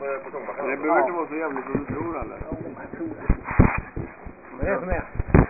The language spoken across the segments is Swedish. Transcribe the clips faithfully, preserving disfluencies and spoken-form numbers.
Det behöver inte vara så jävligt som du tror, eller? Jo, jag tror det. Vad är det som är?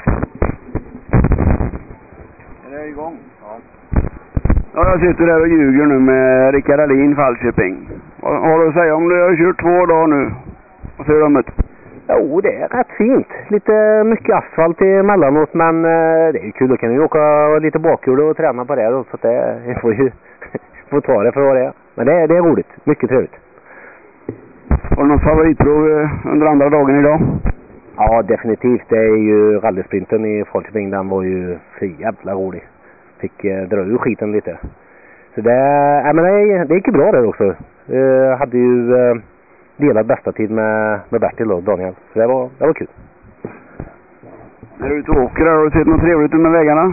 Är det igång? Ja. Ja, jag sitter där och ljuger nu med Rickard Alin, Falköping. Vad har du att säga om du har kört två dagar nu? Vad säger du om det? Jo, det är rätt fint. Lite mycket asfalt emellanåt, men eh, det är ju kul. Då kan vi åka lite bakhjul och träna på det då, så att det jag får ju får ta det för vad det är. Men det, det är roligt. Mycket trevligt. Har du någon favoritprov eh, under andra dagen idag? Ja, definitivt. Det är ju rallysprinten i Falköping. Den var ju för jävla rolig. Fick eh, dra ur skiten lite. Så det, äh, men det, det gick ju bra där också. Jag hade ju eh, delat bästa tid med, med Bertil och Daniel. Så det var, det var kul. När du är ute och åker, har du sett något trevligt med vägarna?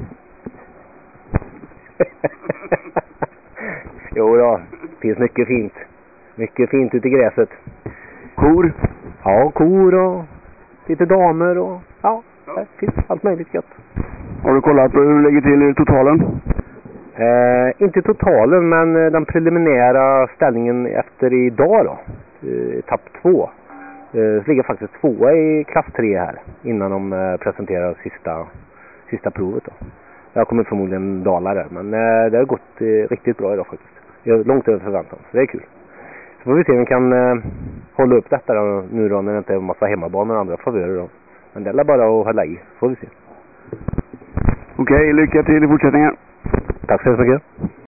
Jo då, det finns mycket fint. Mycket fint ute i gräset. Kor? Ja, kor och lite damer och ja, det finns allt möjligt gött. Har du kollat på hur det ligger till i totalen? Eh, inte totalen, men den preliminära ställningen efter idag då. Eh, etapp två. Eh, så ligger faktiskt tvåa i klass tre här innan de eh, presenterar sista, sista provet då. Jag kommer förmodligen dala där, men eh, det har gått eh, riktigt bra idag faktiskt. Jag är långt över förväntan, så det är kul. Så får vi se om vi kan eh, hålla upp detta då, nu då när det inte är en massa hemmabanor och andra favörer då. Men det är bara att hålla i, får vi se. Okej, lycka till i fortsättningen. Tack så mycket.